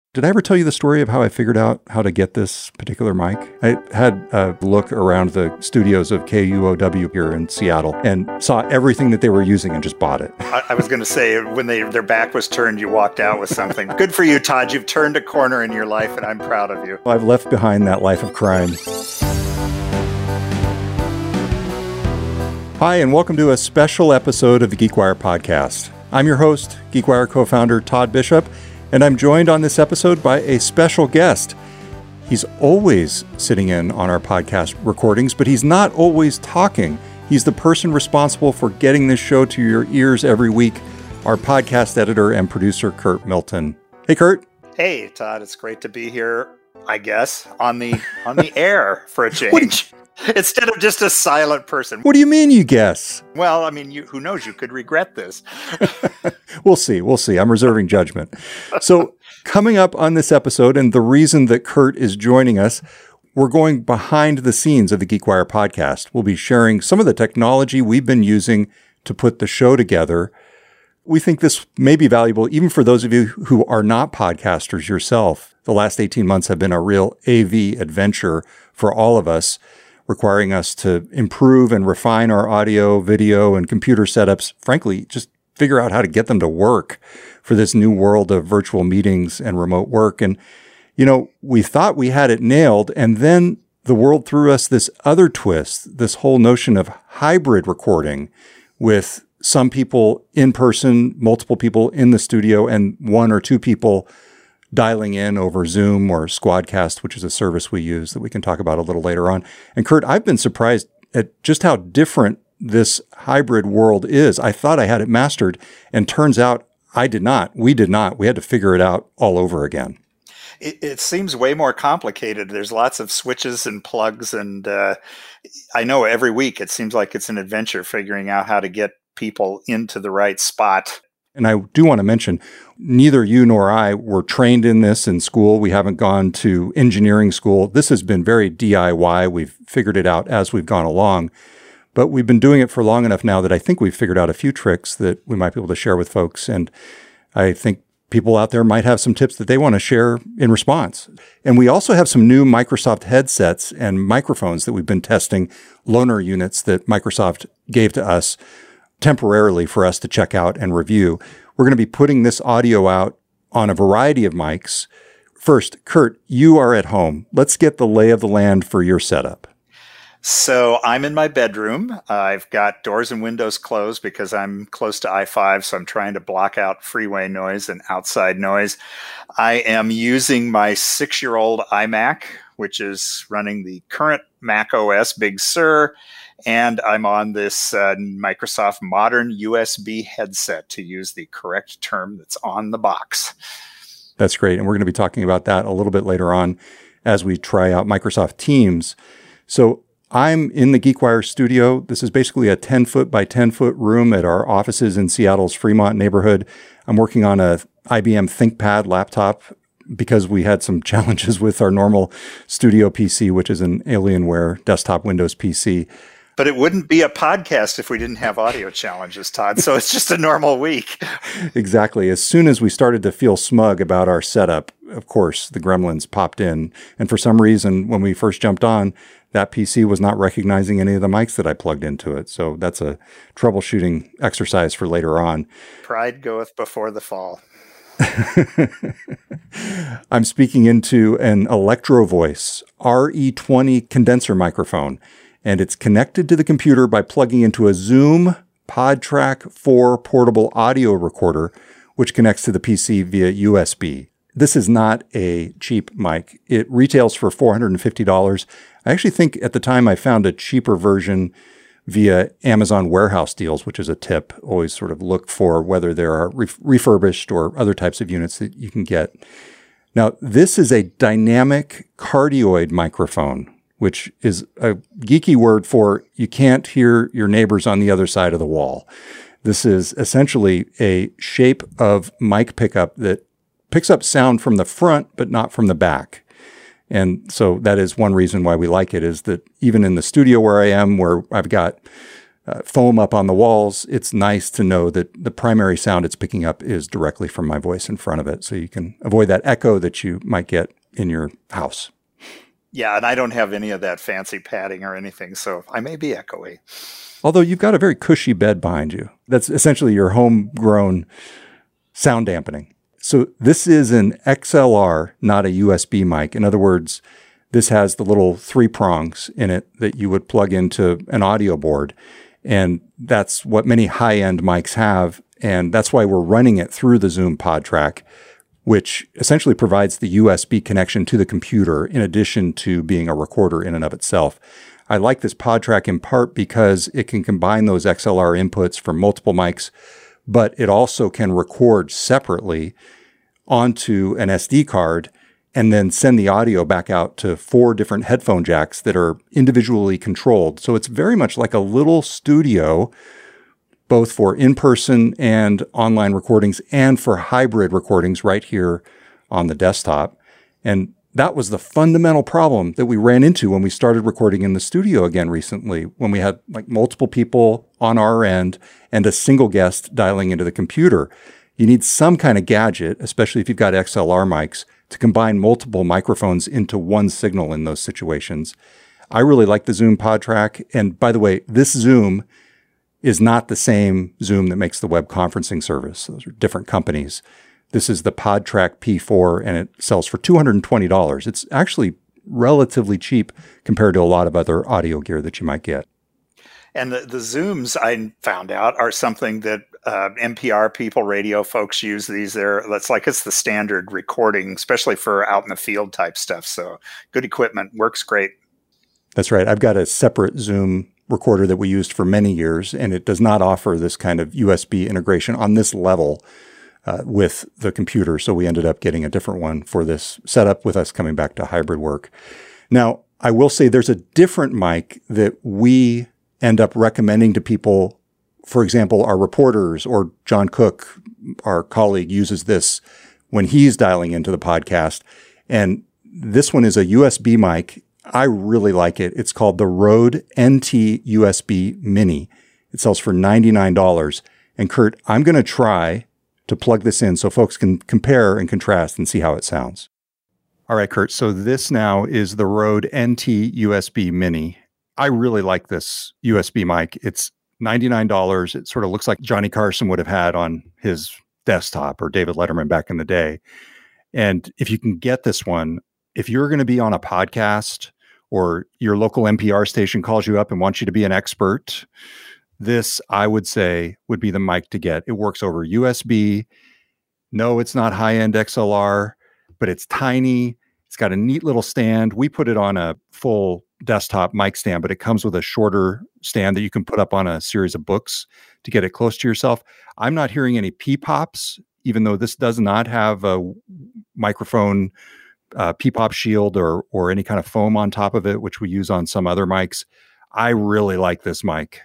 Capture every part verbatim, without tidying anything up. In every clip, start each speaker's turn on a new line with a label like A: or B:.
A: Did I ever tell you the story of how I figured out how to get this particular mic? I had a look around the studios of K U O W here in Seattle and saw everything that they were using and just bought it.
B: I, I was going to say, when they their back was turned, you walked out with something. Good for you, Todd. You've turned a corner in your life, and I'm proud of you.
A: I've left behind that life of crime. Hi, and welcome to a special episode of the GeekWire podcast. I'm your host, GeekWire co-founder Todd Bishop, and I'm joined on this episode by a special guest. He's always sitting in on our podcast recordings, but he's not always talking. He's the person responsible for getting this show to your ears every week, our podcast editor and producer, Kurt Milton. Hey, Kurt.
B: Hey, Todd. It's great to be here, I guess, on the on the air for a change. Instead of just a silent person.
A: What do you mean, you guess?
B: Well, I mean, you, who knows? You could regret this.
A: We'll see. We'll see. I'm reserving judgment. So coming up on this episode, and the reason that Kurt is joining us, we're going behind the scenes of the GeekWire podcast. We'll be sharing some of the technology we've been using to put the show together. We think this may be valuable even for those of you who are not podcasters yourself. The last eighteen months have been a real A V adventure for all of us, requiring us to improve and refine our audio, video, and computer setups. Frankly, just figure out how to get them to work for this new world of virtual meetings and remote work. And, you know, we thought we had it nailed, and then the world threw us this other twist, this whole notion of hybrid recording with some people in person, multiple people in the studio, and one or two people dialing in over Zoom or Squadcast, which is a service we use that we can talk about a little later on. And Kurt, I've been surprised at just how different this hybrid world is. I thought I had it mastered, and turns out I did not. We did not. We had to figure it out all over again.
B: It, it seems way more complicated. There's lots of switches and plugs, and uh, I know every week it seems like it's an adventure figuring out how to get people into the right spot.
A: And I do want to mention, neither you nor I were trained in this in school. We haven't gone to engineering school. This has been very D I Y. We've figured it out as we've gone along. But we've been doing it for long enough now that I think we've figured out a few tricks that we might be able to share with folks. And I think people out there might have some tips that they want to share in response. And we also have some new Microsoft headsets and microphones that we've been testing, loaner units that Microsoft gave to us temporarily for us to check out and review. We're going to be putting this audio out on a variety of mics. First, Kurt, you are at home. Let's get the lay of the land for your setup.
B: So I'm in my bedroom. I've got doors and windows closed because I'm close to I five, so I'm trying to block out freeway noise and outside noise. I am using my six-year-old iMac, which is running the current Mac O S Big Sur, and I'm on this uh, Microsoft Modern U S B headset, to use the correct term that's on the box.
A: That's great. And we're going to be talking about that a little bit later on as we try out Microsoft Teams. So I'm in the GeekWire studio. This is basically a ten foot by ten foot room at our offices in Seattle's Fremont neighborhood. I'm working on a I B M ThinkPad laptop because we had some challenges with our normal studio P C, which is an Alienware desktop Windows P C.
B: But it wouldn't be a podcast if we didn't have audio challenges, Todd. So it's just a normal week.
A: Exactly. As soon as we started to feel smug about our setup, of course, the gremlins popped in. And for some reason, when we first jumped on, that P C was not recognizing any of the mics that I plugged into it. So that's a troubleshooting exercise for later on.
B: Pride goeth before the fall.
A: I'm speaking into an Electro Voice R E twenty condenser microphone, and it's connected to the computer by plugging into a Zoom PodTrack four portable audio recorder, which connects to the P C via U S B. This is not a cheap mic. It retails for four hundred fifty dollars. I actually think at the time I found a cheaper version via Amazon warehouse deals, which is a tip. Always sort of look for whether there are ref- refurbished or other types of units that you can get. Now, this is a dynamic cardioid microphone, which is a geeky word for you can't hear your neighbors on the other side of the wall. This is essentially a shape of mic pickup that picks up sound from the front, but not from the back. And so that is one reason why we like it, is that even in the studio where I am, where I've got uh, foam up on the walls, it's nice to know that the primary sound it's picking up is directly from my voice in front of it. So you can avoid that echo that you might get in your house.
B: Yeah, and I don't have any of that fancy padding or anything, so I may be echoey.
A: Although you've got a very cushy bed behind you. That's essentially your homegrown sound dampening. So this is an X L R, not a U S B mic. In other words, this has the little three prongs in it that you would plug into an audio board. And that's what many high-end mics have. And that's why we're running it through the Zoom PodTrack, which essentially provides the U S B connection to the computer in addition to being a recorder in and of itself. I like this PodTrack in part because it can combine those X L R inputs from multiple mics, but it also can record separately onto an S D card and then send the audio back out to four different headphone jacks that are individually controlled. So it's very much like a little studio, both for in-person and online recordings and for hybrid recordings right here on the desktop. And that was the fundamental problem that we ran into when we started recording in the studio again recently, when we had like multiple people on our end and a single guest dialing into the computer. You need some kind of gadget, especially if you've got X L R mics, to combine multiple microphones into one signal in those situations. I really like the Zoom PodTrack. And by the way, this Zoom is not the same Zoom that makes the web conferencing service. Those are different companies. This is the PodTrack P four, and it sells for two hundred twenty dollars. It's actually relatively cheap compared to a lot of other audio gear that you might get.
B: And the, the Zooms, I found out, are something that uh, N P R people, radio folks use these. There, that's like it's the standard recording, especially for out in the field type stuff. So good equipment, works great.
A: That's right. I've got a separate Zoom recorder that we used for many years, and it does not offer this kind of U S B integration on this level uh, with the computer. So we ended up getting a different one for this setup with us coming back to hybrid work. Now, I will say there's a different mic that we end up recommending to people. For example, our reporters or John Cook, our colleague, uses this when he's dialing into the podcast. And this one is a U S B mic. I really like it. It's called the Rode N T U S B Mini. It sells for ninety-nine dollars. And Kurt, I'm going to try to plug this in so folks can compare and contrast and see how it sounds. All right, Kurt. So this now is the Rode N T U S B Mini. I really like this U S B mic. It's ninety-nine dollars. It sort of looks like Johnny Carson would have had on his desktop or David Letterman back in the day. And if you can get this one, if you're going to be on a podcast or your local N P R station calls you up and wants you to be an expert, this, I would say, would be the mic to get. It works over U S B. No, it's not high-end X L R, but it's tiny. It's got a neat little stand. We put it on a full desktop mic stand, but it comes with a shorter stand that you can put up on a series of books to get it close to yourself. I'm not hearing any P-pops, even though this does not have a microphone uh, P-pop shield or or any kind of foam on top of it, which we use on some other mics. I really like this mic.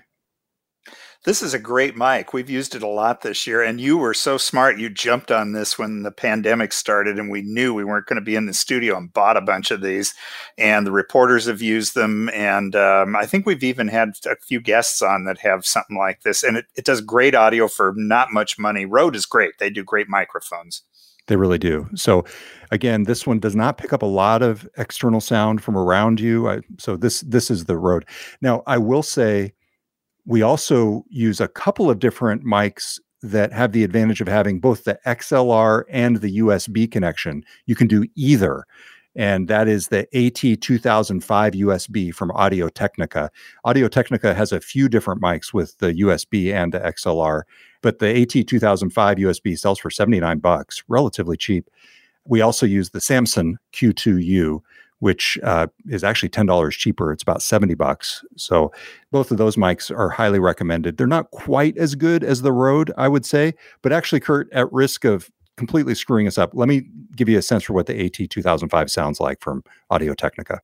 B: This is a great mic. We've used it a lot this year, and you were so smart. You jumped on this when the pandemic started, and we knew we weren't going to be in the studio and bought a bunch of these. And the reporters have used them, and um, I think we've even had a few guests on that have something like this. And it, it does great audio for not much money. Rode is great. They do great microphones.
A: They really do. So again, this one does not pick up a lot of external sound from around you. I, so this this is the Rode. Now, I will say, we also use a couple of different mics that have the advantage of having both the X L R and the U S B connection. You can do either. And that is the A T two thousand five U S B from Audio-Technica. Audio-Technica has a few different mics with the U S B and the X L R, but the A T two thousand five U S B sells for seventy-nine bucks, relatively cheap. We also use the Samson Q two U, which uh, is actually ten dollars cheaper. It's about seventy bucks. So both of those mics are highly recommended. They're not quite as good as the Rode, I would say, but actually, Kurt, at risk of completely screwing us up, let me give you a sense for what the A T two thousand five sounds like from Audio-Technica.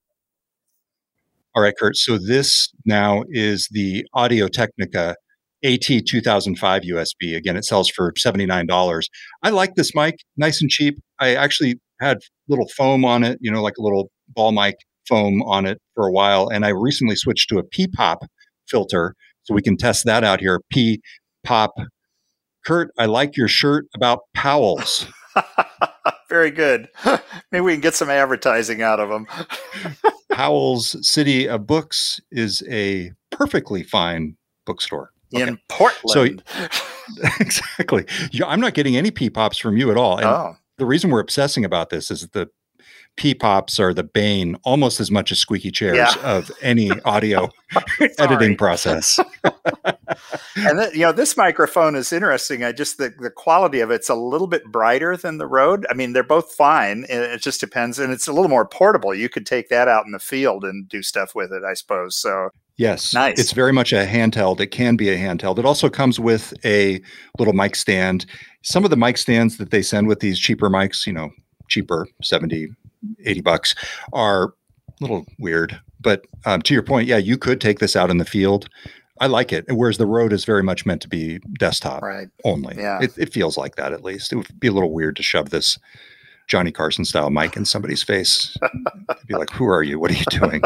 A: All right, Kurt. So this now is the Audio-Technica A T two thousand five U S B. Again, it sells for seventy-nine dollars. I like this mic, nice and cheap. I actually had little foam on it, you know, like a little ball mic foam on it for a while. And I recently switched to a P-pop filter So we can test that out here. P pop. Kurt, I like your shirt about Powell's.
B: Very good. Maybe we can get some advertising out of them.
A: Powell's City of Books is a perfectly fine bookstore.
B: Okay. In Portland.
A: So, exactly. I'm not getting any P-Pops from you at all. And
B: oh.
A: the reason we're obsessing about this is that the P-Pops are the bane almost as much as squeaky chairs yeah. of any audio editing process.
B: And th- you know, this microphone is interesting. I just the, the quality of it's a little bit brighter than the Rode. I mean, they're both fine. It just depends, and it's a little more portable. You could take that out in the field and do stuff with it, I suppose. So
A: yes,
B: nice.
A: It's very much a handheld. It can be a handheld. It also comes with a little mic stand. Some of the mic stands that they send with these cheaper mics, you know, cheaper, seventy, eighty bucks, are a little weird. But um, to your point, yeah, you could take this out in the field. I like it. Whereas the Rode is very much meant to be desktop
B: right.
A: only.
B: Yeah.
A: It, it feels like that, at least. It would be a little weird to shove this Johnny Carson style mic in somebody's face. It'd be like, who are you? What are you doing?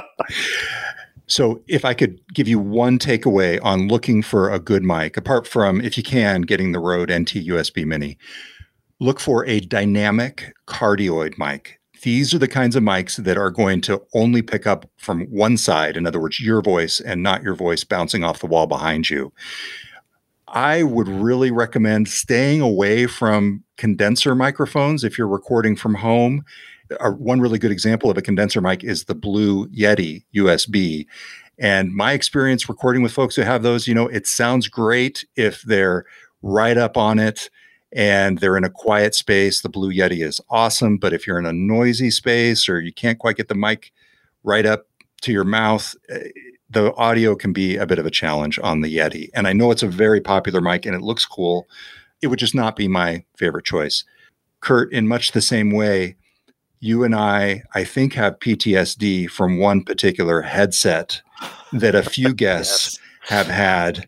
A: So if I could give you one takeaway on looking for a good mic, apart from, if you can, getting the Rode N T U S B Mini, look for a dynamic cardioid mic. These are the kinds of mics that are going to only pick up from one side. In other words, your voice and not your voice bouncing off the wall behind you. I would really recommend staying away from condenser microphones if you're recording from home. Uh, one really good example of a condenser mic is the Blue Yeti U S B. And my experience recording with folks who have those, you know, it sounds great if they're right up on it and they're in a quiet space. The Blue Yeti is awesome. But if you're in a noisy space or you can't quite get the mic right up to your mouth, the audio can be a bit of a challenge on the Yeti. And I know it's a very popular mic and it looks cool. It would just not be my favorite choice. Kurt, in much the same way, you and I, I think, have P T S D from one particular headset that a few guests yes. have had.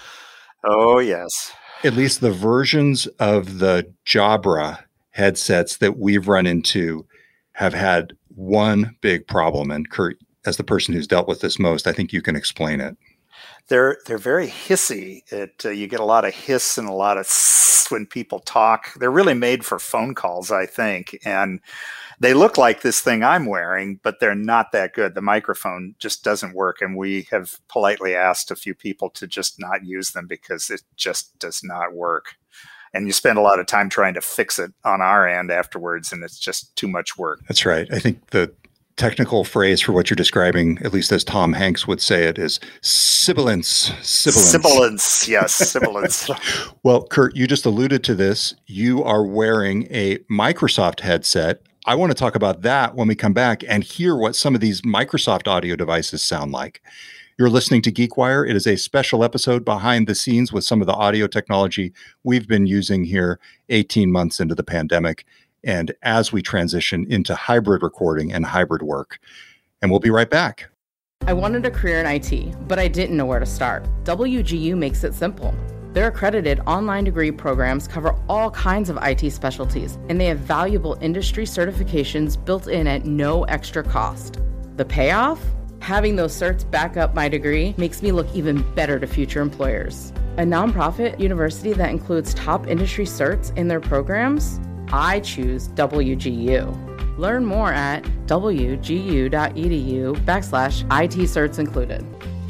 B: Oh, yes.
A: At least the versions of the Jabra headsets that we've run into have had one big problem. And Kurt, as the person who's dealt with this most, I think you can explain it.
B: They're they're very hissy. It uh, you get a lot of hiss and a lot of sss when people talk. They're really made for phone calls, I think. And they look like this thing I'm wearing, but they're not that good. The microphone just doesn't work. And we have politely asked a few people to just not use them because it just does not work. And you spend a lot of time trying to fix it on our end afterwards, and it's just too much work.
A: That's right. I think the technical phrase for what you're describing, at least as Tom Hanks would say it, is sibilance. Sibilance.
B: Sibilance, yes, sibilance.
A: Well, Kurt, you just alluded to this. You are wearing a Microsoft headset. I want to talk about that when we come back and hear what some of these Microsoft audio devices sound like. You're listening to GeekWire. It is a special episode behind the scenes with some of the audio technology we've been using here eighteen months into the pandemic and as we transition into hybrid recording and hybrid work. And we'll be right back.
C: I wanted a career in I T, but I didn't know where to start. W G U makes it simple. Their accredited online degree programs cover all kinds of I T specialties, and they have valuable industry certifications built in at no extra cost. The payoff? Having those certs back up my degree makes me look even better to future employers. A nonprofit university that includes top industry certs in their programs? I choose W G U. Learn more at wgu.edu backslash IT certs included.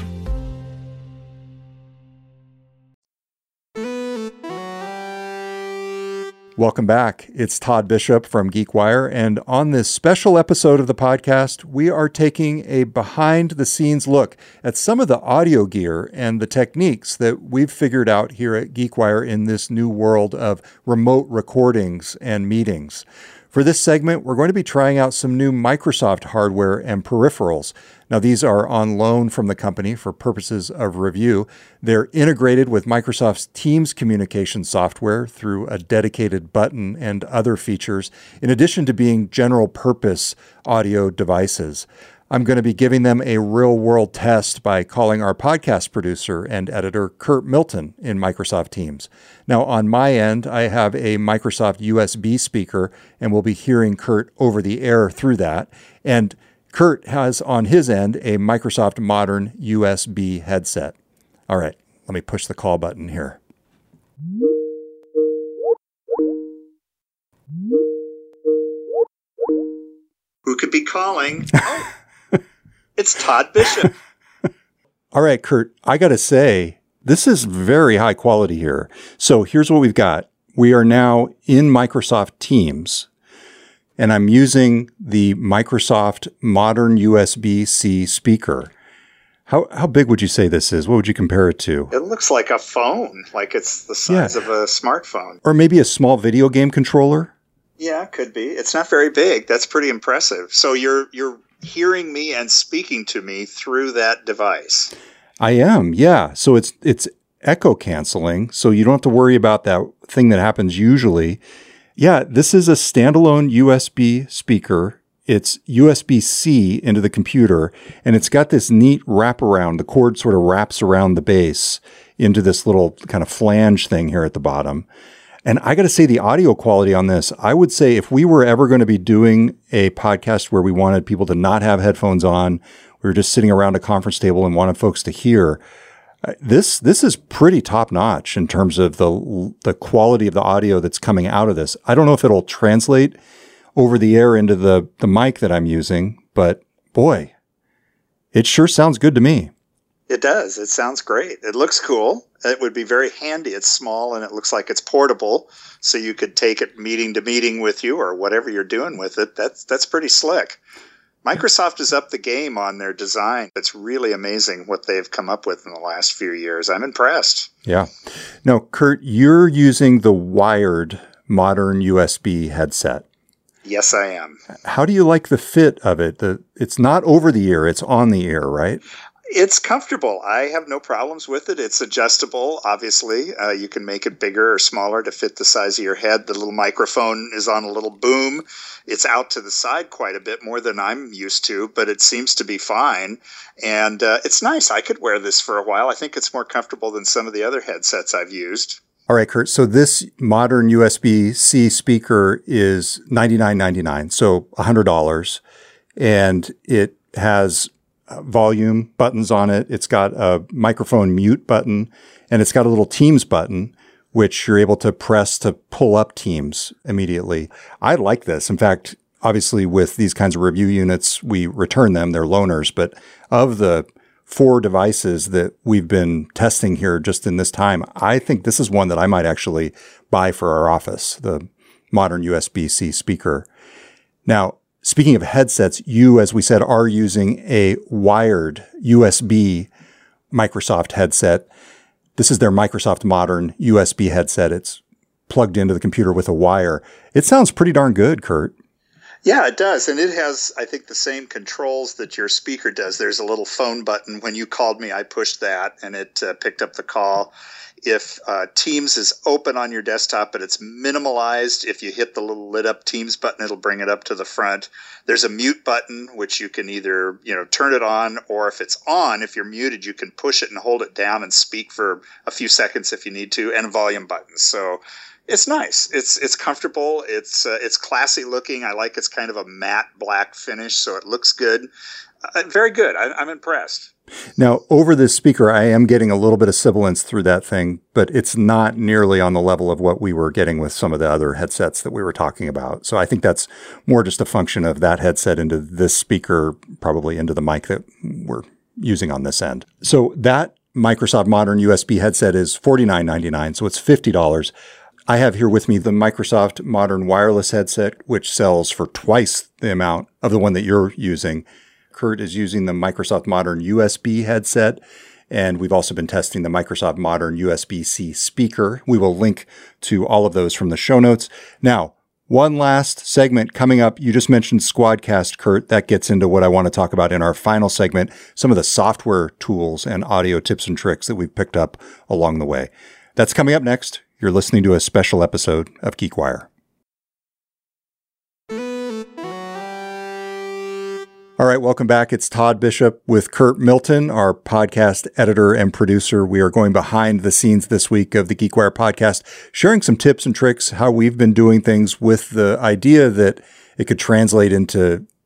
A: Welcome back. It's Todd Bishop from GeekWire, and on this special episode of the podcast, we are taking a behind-the-scenes look at some of the audio gear and the techniques that we've figured out here at GeekWire in this new world of remote recordings and meetings. For this segment, we're going to be trying out some new Microsoft hardware and peripherals. Now, these are on loan from the company for purposes of review. They're integrated with Microsoft's Teams communication software through a dedicated button and other features, in addition to being general-purpose audio devices. I'm going to be giving them a real-world test by calling our podcast producer and editor, Kurt Milton, in Microsoft Teams. Now, on my end, I have a Microsoft U S B speaker, and we'll be hearing Kurt over the air through that. And Kurt has on his end a Microsoft Modern U S B headset. All right, let me push the call button here.
B: Who could be calling? Oh, it's Todd Bishop.
A: All right, Kurt, I got to say, this is very high quality here. So here's what we've got. We are now in Microsoft Teams, and I'm using the Microsoft Modern U S B-C speaker. How how big would you say this is? What would you compare it to?
B: It looks like a phone, like it's the size yeah. of a smartphone.
A: Or maybe a small video game controller?
B: Yeah, could be. It's not very big. That's pretty impressive. So you're you're hearing me and speaking to me through that device.
A: I am, yeah. So it's it's echo canceling, so you don't have to worry about that thing that happens usually. Yeah, this is a standalone U S B speaker. It's U S B-C into the computer, and it's got this neat wraparound. The cord sort of wraps around the base into this little kind of flange thing here at the bottom. And I got to say, the audio quality on this, I would say if we were ever going to be doing a podcast where we wanted people to not have headphones on, we were just sitting around a conference table and wanted folks to hear, uh, this this is pretty top-notch in terms of the the quality of the audio that's coming out of this. I don't know if it'll translate over the air into the, the mic that I'm using, but boy, it sure sounds good to me.
B: It does. It sounds great. It looks cool. It would be very handy. It's small and it looks like it's portable, so you could take it meeting to meeting with you or whatever you're doing with it. That's that's pretty slick. Microsoft is up the game on their design. It's really amazing what they've come up with in the last few years. I'm impressed.
A: Yeah. Now, Kurt, you're using the wired modern U S B headset.
B: Yes, I am.
A: How do you like the fit of it? The it's not over the ear, it's on the ear, right?
B: It's comfortable. I have no problems with it. It's adjustable, obviously. Uh, you can make it bigger or smaller to fit the size of your head. The little microphone is on a little boom. It's out to the side quite a bit more than I'm used to, but it seems to be fine. And uh, it's nice. I could wear this for a while. I think it's more comfortable than some of the other headsets I've used.
A: All right, Kurt. So this modern U S B-C speaker is ninety-nine ninety-nine, so one hundred dollars. And it has volume buttons on it. It's got a microphone mute button, and it's got a little Teams button, which you're able to press to pull up Teams immediately. I like this. In fact, obviously with these kinds of review units, we return them. They're loaners. But of the four devices that we've been testing here just in this time, I think this is one that I might actually buy for our office, the modern U S B-C speaker. Now, speaking of headsets, you, as we said, are using a wired U S B Microsoft headset. This is their Microsoft Modern U S B headset. It's plugged into the computer with a wire. It sounds pretty darn good, Kurt.
B: Yeah, it does. And it has, I think, the same controls that your speaker does. There's a little phone button. When you called me, I pushed that, and it uh, picked up the call. If uh, Teams is open on your desktop, but it's minimalized, if you hit the little lit up Teams button, it'll bring it up to the front. There's a mute button, which you can either, you know, turn it on, or if it's on, if you're muted, you can push it and hold it down and speak for a few seconds if you need to, and volume buttons. So it's nice. It's it's comfortable. It's uh, it's classy looking. I like it's kind of a matte black finish, so it looks good. Uh, very good. I, I'm impressed.
A: Now, over this speaker, I am getting a little bit of sibilance through that thing, but it's not nearly on the level of what we were getting with some of the other headsets that we were talking about. So I think that's more just a function of that headset into this speaker, probably into the mic that we're using on this end. So that Microsoft Modern U S B headset is forty-nine ninety-nine, so it's fifty dollars. I have here with me the Microsoft Modern Wireless headset, which sells for twice the amount of the one that you're using. Kurt is using the Microsoft Modern U S B headset, and we've also been testing the Microsoft Modern U S B-C speaker. We will link to all of those from the show notes. Now, one last segment coming up. You just mentioned Squadcast, Kurt. That gets into what I want to talk about in our final segment, some of the software tools and audio tips and tricks that we've picked up along the way. That's coming up next. You're listening to a special episode of GeekWire. All right, welcome back. It's Todd Bishop with Kurt Milton, our podcast editor and producer. We are going behind the scenes this week of the GeekWire podcast, sharing some tips and tricks, how we've been doing things with the idea that it could translate into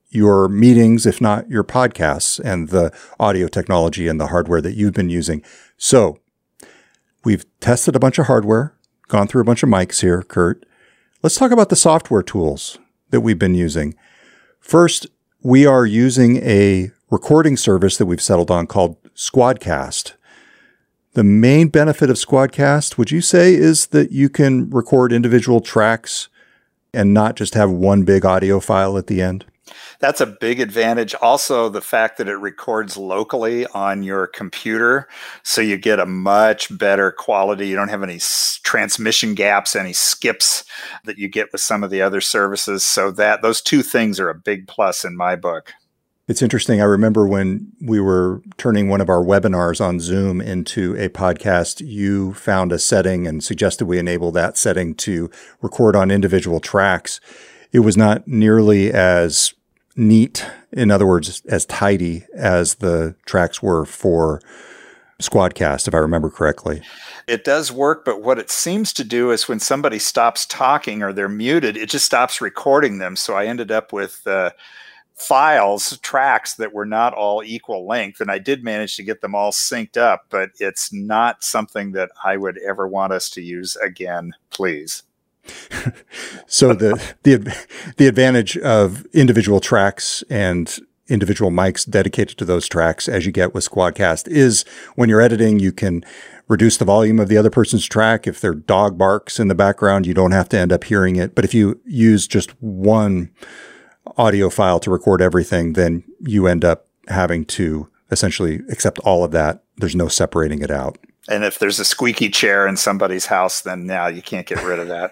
A: your meetings, if not your podcasts, and the audio technology and the hardware that you've been using. So we've tested a bunch of hardware, gone through a bunch of mics here, Kurt. Let's talk about the software tools that we've been using. First, we are using a recording service that we've settled on called Squadcast. The main benefit of Squadcast, would you say, is that you can record individual tracks and not just have one big audio file at the end?
B: That's a big advantage. Also, the fact that it records locally on your computer, so you get a much better quality. You don't have any s- transmission gaps, any skips that you get with some of the other services. So that those two things are a big plus in my book.
A: It's interesting. I remember when we were turning one of our webinars on Zoom into a podcast, you found a setting and suggested we enable that setting to record on individual tracks. It was not nearly as neat, in other words, as tidy as the tracks were for Squadcast, if I remember correctly.
B: It does work, but what it seems to do is when somebody stops talking or they're muted, it just stops recording them. So I ended up with uh, files, tracks that were not all equal length, and I did manage to get them all synced up, but it's not something that I would ever want us to use again, please.
A: So the, the the advantage of individual tracks and individual mics dedicated to those tracks, as you get with Squadcast, is when you're editing, you can reduce the volume of the other person's track. If their dog barks in the background, you don't have to end up hearing it. But if you use just one audio file to record everything, then you end up having to essentially accept all of that. There's no separating it out.
B: And if there's a squeaky chair in somebody's house, then now you can't get rid of that.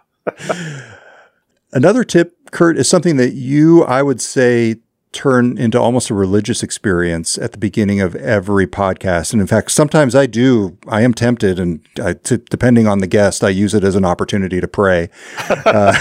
A: Another tip, Kurt, is something that you, I would say, turn into almost a religious experience at the beginning of every podcast. And in fact, sometimes I do, I am tempted, and I, to, depending on the guest, I use it as an opportunity to pray. Uh,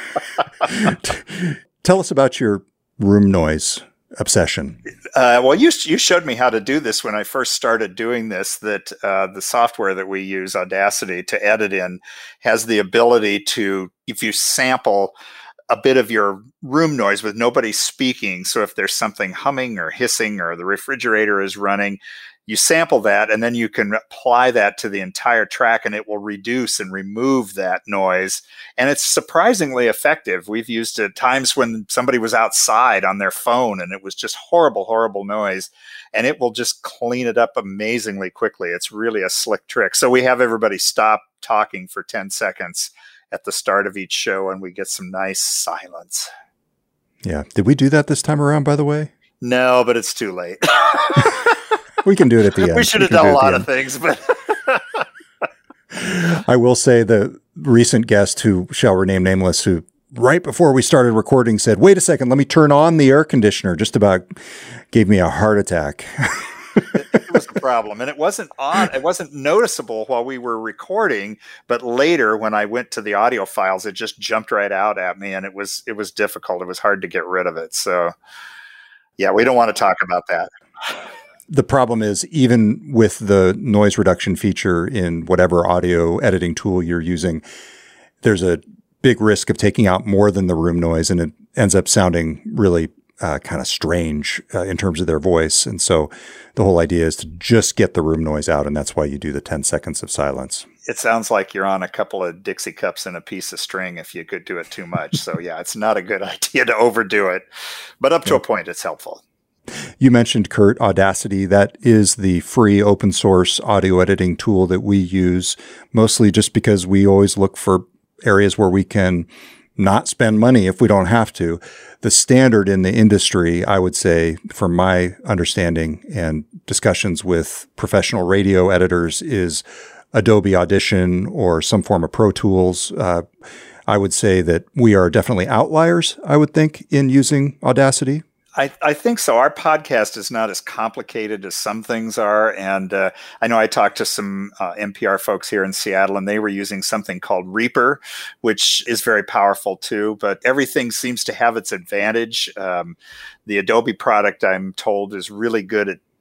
A: tell us about your room noise obsession.
B: Uh, well, you you showed me how to do this when I first started doing this, that uh, the software that we use, Audacity, to edit in has the ability to, if you sample a bit of your room noise with nobody speaking, so if there's something humming or hissing or the refrigerator is running, you sample that and then you can apply that to the entire track and it will reduce and remove that noise. And it's surprisingly effective. We've used it times when somebody was outside on their phone and it was just horrible, horrible noise. And it will just clean it up amazingly quickly. It's really a slick trick. So we have everybody stop talking for ten seconds at the start of each show and we get some nice silence.
A: Yeah. Did we do that this time around, by the way?
B: No, but it's too late.
A: We can do it at the end.
B: We should have done a lot of things, but
A: I will say the recent guest, who shall remain nameless, who right before we started recording said, wait a second, let me turn on the air conditioner, just about gave me a heart attack.
B: it, it was the problem. And it wasn't on, it wasn't noticeable while we were recording, but later when I went to the audio files, it just jumped right out at me and it was, it was difficult. It was hard to get rid of it. So yeah, we don't want to talk about that.
A: The problem is, even with the noise reduction feature in whatever audio editing tool you're using, there's a big risk of taking out more than the room noise, and it ends up sounding really uh, kind of strange uh, in terms of their voice. And so the whole idea is to just get the room noise out, and that's why you do the ten seconds of silence.
B: It sounds like you're on a couple of Dixie cups and a piece of string if you could do it too much. So yeah, it's not a good idea to overdo it, but up to yeah. a point, it's helpful.
A: You mentioned, Kurt, Audacity. That is the free open source audio editing tool that we use, mostly just because we always look for areas where we can not spend money if we don't have to. The standard in the industry, I would say, from my understanding and discussions with professional radio editors, is Adobe Audition or some form of Pro Tools. Uh, I would say that we are definitely outliers, I would think, in using Audacity.
B: I, I think so. Our podcast is not as complicated as some things are. And uh, I know I talked to some uh, N P R folks here in Seattle, and they were using something called Reaper, which is very powerful too. But everything seems to have its advantage. Um, the Adobe product, I'm told, is really good at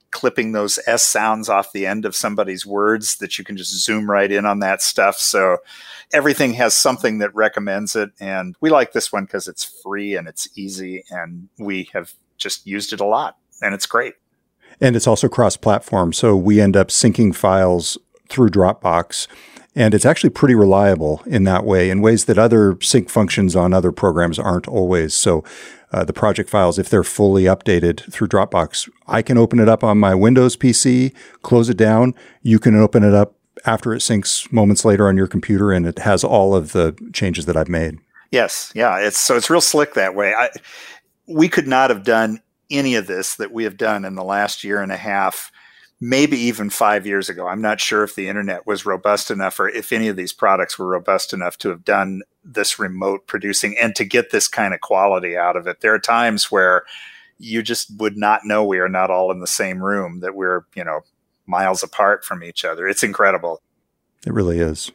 B: clipping those S sounds off the end of somebody's words that you can just zoom right in on that stuff. So everything has something that recommends it. And we like this one because it's free and it's easy. And we have just used it a lot. And it's great.
A: And it's also cross-platform. So we end up syncing files through Dropbox. And it's actually pretty reliable in that way, in ways that other sync functions on other programs aren't always. So uh, the project files, if they're fully updated through Dropbox, I can open it up on my Windows P C, close it down. You can open it up after it syncs moments later on your computer, and it has all of the changes that I've made.
B: Yes. Yeah. It's so it's real slick that way. I, we could not have done any of this that we have done in the last year and a half, maybe even five years ago. I'm not sure if the internet was robust enough or if any of these products were robust enough to have done this remote producing and to get this kind of quality out of it. There are times where you just would not know we are not all in the same room, that we're, you know, miles apart from each other. It's incredible.
A: It really is.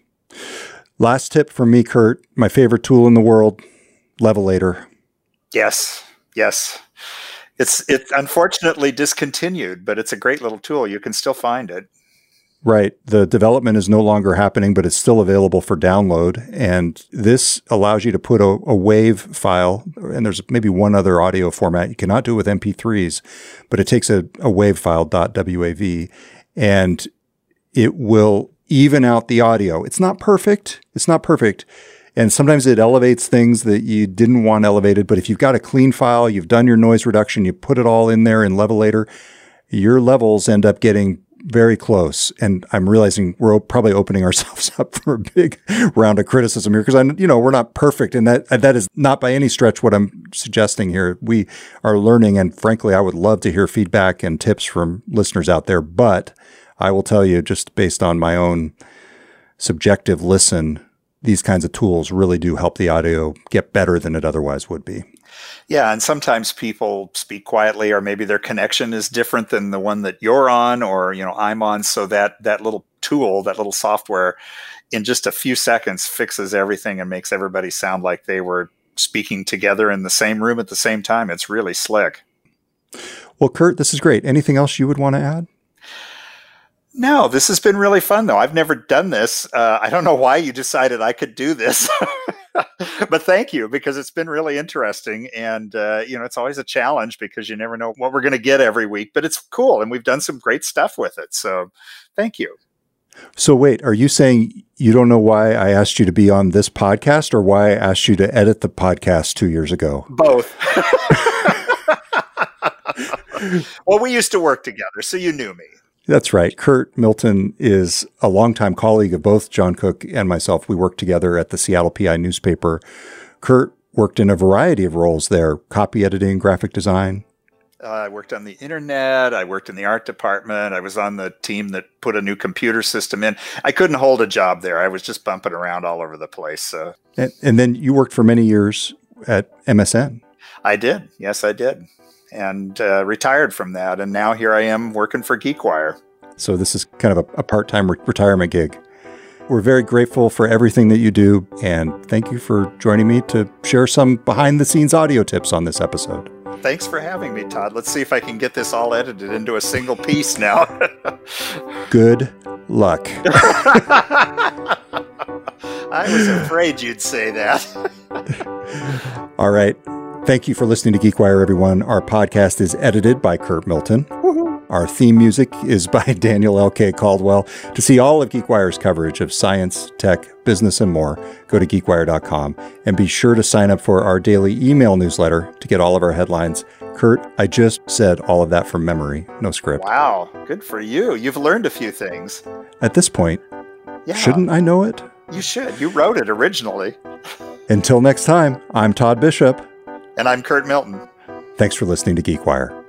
A: Last tip from me, Kurt, my favorite tool in the world, Levelator.
B: Yes. Yes. It's it's unfortunately discontinued, but it's a great little tool. You can still find it.
A: Right. The development is no longer happening, but it's still available for download. And this allows you to put a, a WAV file, and there's maybe one other audio format. You cannot do it with M P threes, but it takes a, a WAV file, .wav, and it will even out the audio. It's not perfect. It's not perfect. And sometimes it elevates things that you didn't want elevated. But if you've got a clean file, you've done your noise reduction, you put it all in there in Levelator, your levels end up getting very close. And I'm realizing we're probably opening ourselves up for a big round of criticism here because I, you know, we're not perfect. And that, that is not by any stretch what I'm suggesting here. We are learning. And frankly, I would love to hear feedback and tips from listeners out there. But I will tell you, just based on my own subjective listen, these kinds of tools really do help the audio get better than it otherwise would be.
B: Yeah, and sometimes people speak quietly, or maybe their connection is different than the one that you're on, or you know I'm on. So that that little tool, that little software, in just a few seconds fixes everything and makes everybody sound like they were speaking together in the same room at the same time. It's really slick.
A: Well, Kurt, this is great. Anything else you would want to add?
B: No, this has been really fun, though. I've never done this. Uh, I don't know why you decided I could do this, but thank you, because it's been really interesting. And, uh, you know, it's always a challenge because you never know what we're going to get every week, but it's cool. And we've done some great stuff with it. So thank you.
A: So wait, are you saying you don't know why I asked you to be on this podcast or why I asked you to edit the podcast two years ago?
B: Both. Well, we used to work together, so you knew me.
A: That's right. Kurt Milton is a longtime colleague of both John Cook and myself. We worked together at the Seattle P I newspaper. Kurt worked in a variety of roles there, copy editing, graphic design.
B: Uh, I worked on the internet. I worked in the art department. I was on the team that put a new computer system in. I couldn't hold a job there. I was just bumping around all over the place. So.
A: And, and then you worked for many years at M S N.
B: I did. Yes, I did. And uh, retired from that. And now here I am working for GeekWire.
A: So this is kind of a, a part-time re- retirement gig. We're very grateful for everything that you do. And thank you for joining me to share some behind-the-scenes audio tips on this episode.
B: Thanks for having me, Todd. Let's see if I can get this all edited into a single piece now.
A: Good luck.
B: I was afraid you'd say that.
A: All right. Thank you for listening to GeekWire, everyone. Our podcast is edited by Kurt Milton. Woo-hoo. Our theme music is by Daniel L K. Caldwell. To see all of GeekWire's coverage of science, tech, business, and more, go to geek wire dot com. And be sure to sign up for our daily email newsletter to get all of our headlines. Kurt, I just said all of that from memory. No script.
B: Wow. Good for you. You've learned a few things.
A: At this point, yeah. Shouldn't I know it?
B: You should. You wrote it originally.
A: Until next time, I'm Todd Bishop.
B: And I'm Kurt Milton.
A: Thanks for listening to GeekWire.